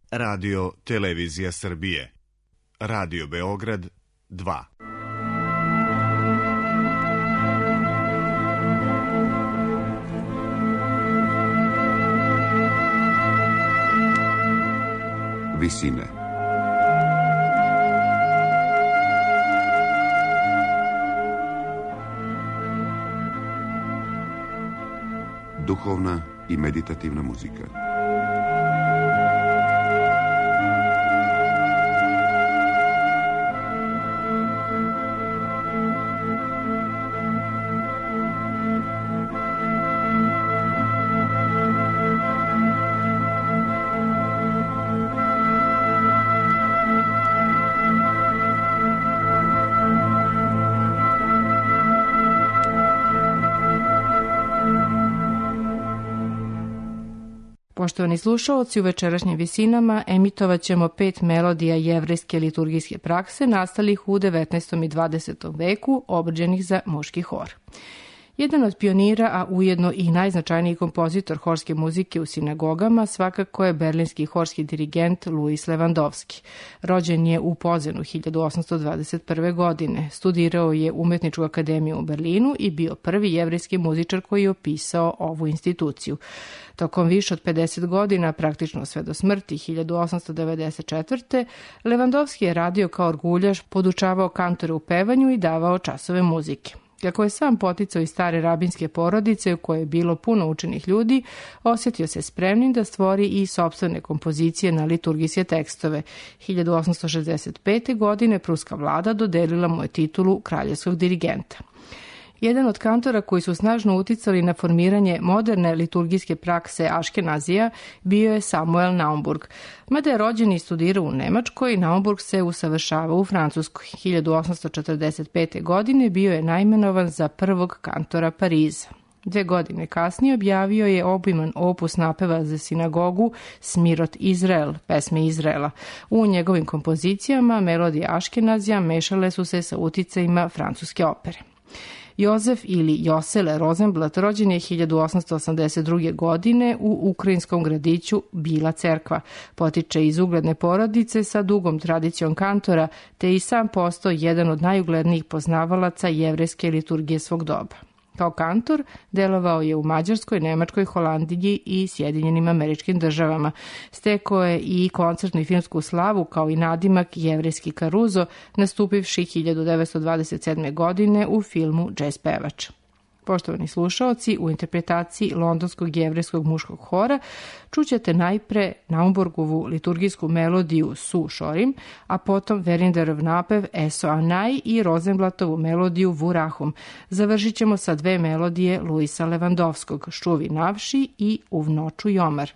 Radio Televizija Srbije, Radio Beograd 2. Visine. Duhovna i meditativna muzika. Poštovani slušaoci, u večerašnjim visinama emitovat ćemo 5 melodija jevrejske liturgijske prakse nastalih u 19. i 20. veku, obrađenih za muški hor. Jedan od pionira, a ujedno i najznačajniji kompozitor horske muzike u sinagogama, svakako je berlinski horski dirigent Louis Lewandowski. Rođen je u Pozenu 1821. godine. Studirao je Umetničku akademiju u Berlinu i bio prvi jevrejski muzičar koji je opisao ovu instituciju. Tokom više od 50 godina, praktično sve do smrti 1894. Lewandowski je radio kao orguljaš, podučavao kantore u pevanju i davao časove muzike. Kako je sam poticao iz stare rabinske porodice u kojoj je bilo puno učenih ljudi, osjetio se spremnim da stvori i sopstvene kompozicije na liturgijske tekstove. 1865. godine pruska vlada dodelila mu je titulu kraljevskog dirigenta. Jedan od kantora koji su snažno uticali na formiranje moderne liturgijske prakse Aškenazija bio je Samuel Naumburg. Mada je rođen i studirao u Nemačkoj, Naumburg se usavršavao u Francuskoj. 1845. godine bio je naimenovan za prvog kantora Pariza. 2 godine kasnije objavio je obiman opus napeva za sinagogu Smirot Izrael, pesme Izraela. U njegovim kompozicijama melodije Aškenazija mešale su se sa uticajima francuske opere. Jozef ili Josele Rozenblat rođen je 1882. godine u ukrajinskom gradiću Bila Cerkva. Potiče iz ugledne porodice sa dugom tradicijom kantora, te i sam postao jedan od najuglednijih poznavalaca jevrejske liturgije svog doba. Kao kantor delovao je u Mađarskoj, Nemačkoj, Holandiji i Sjedinjenim Američkim Državama. Stekao je i koncertnu i filmsku slavu kao i nadimak jevrejski Karuzo, nastupivši 1927. godine u filmu Džez pevač. Poštovani slušaoci, u interpretaciji londonskog jevrejskog muškog hora čućete najpre Naumburgovu liturgijsku melodiju Su Šorim, a potom Verinderov napev Eso Anai i Rozenblatovu melodiju Vurahum. Završit ćemo sa 2 melodije Luisa Lewandowskog, Šuvi Navši i Uv noću Jomar.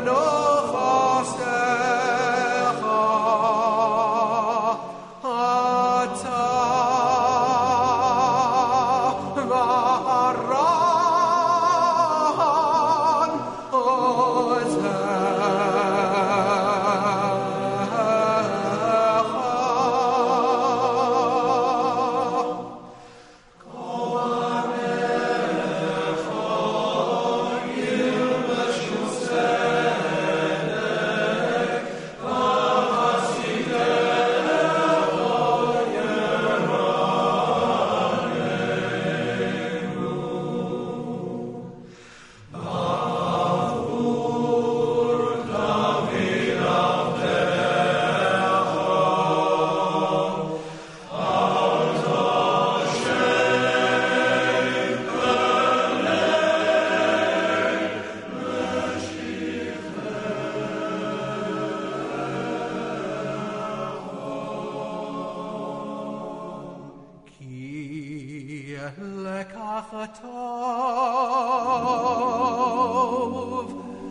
טוב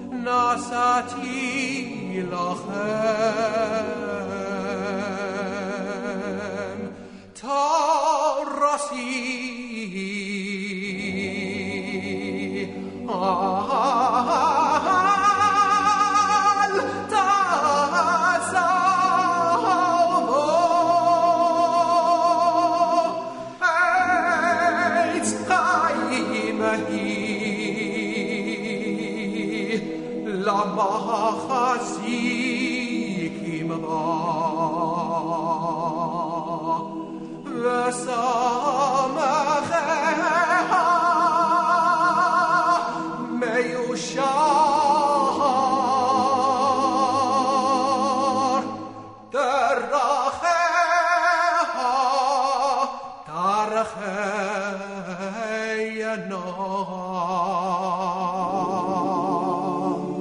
נשאתי לכם תורסי אל תעזבו עץ חיים היא למחזיקים בה ושמחיה מיושר דרכיה ינום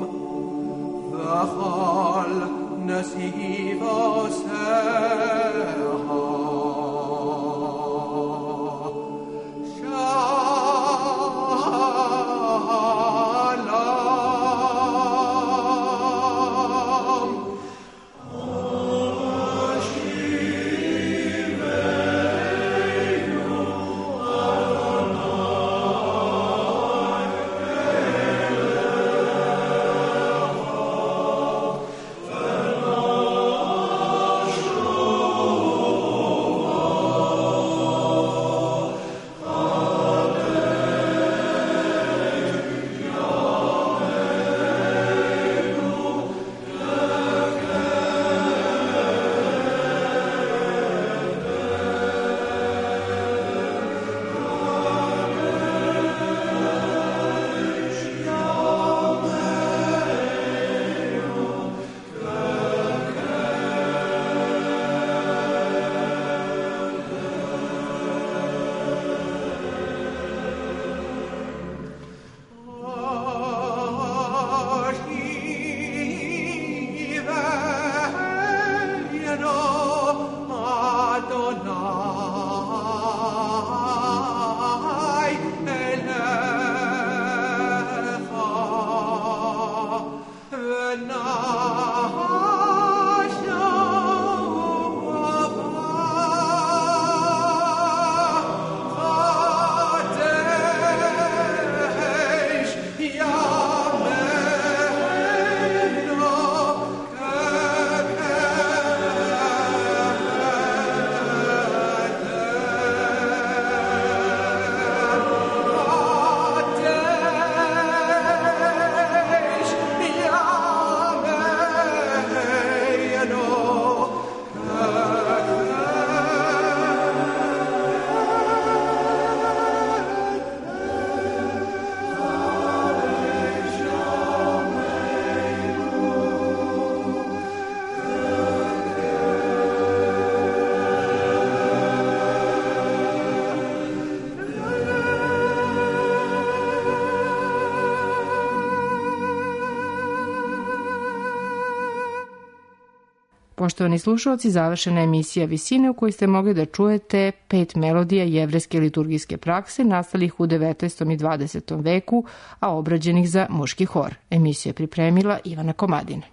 וכל נסיב poštovani slušalci, završena je emisija Visine u kojoj ste mogli da čujete 5 melodija jevrejske liturgijske prakse nastalih u 19. i 20. veku, a obrađenih za muški hor. Emisiju je pripremila Ivana Komadina.